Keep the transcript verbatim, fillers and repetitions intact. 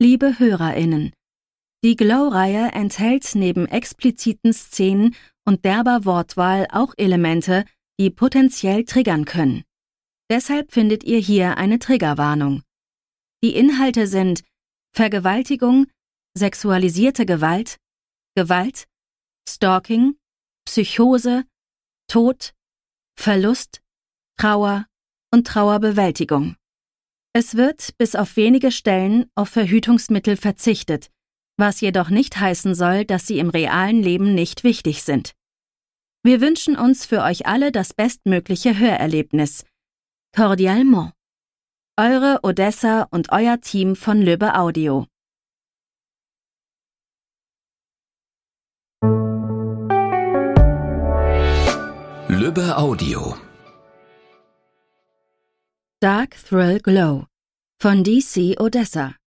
Liebe HörerInnen, die Glow-Reihe enthält neben expliziten Szenen und derber Wortwahl auch Elemente, die potenziell triggern können. Deshalb findet ihr hier eine Triggerwarnung. Die Inhalte sind Vergewaltigung, sexualisierte Gewalt, Gewalt, Stalking, Psychose, Tod, Verlust, Trauer und Trauerbewältigung. Es wird bis auf wenige Stellen auf Verhütungsmittel verzichtet, was jedoch nicht heißen soll, dass sie im realen Leben nicht wichtig sind. Wir wünschen uns für euch alle das bestmögliche Hörerlebnis. Cordialement. Eure Odessa und euer Team von Lübbe Audio. Lübbe Audio. Dark Thrill Glow von D C Odessa.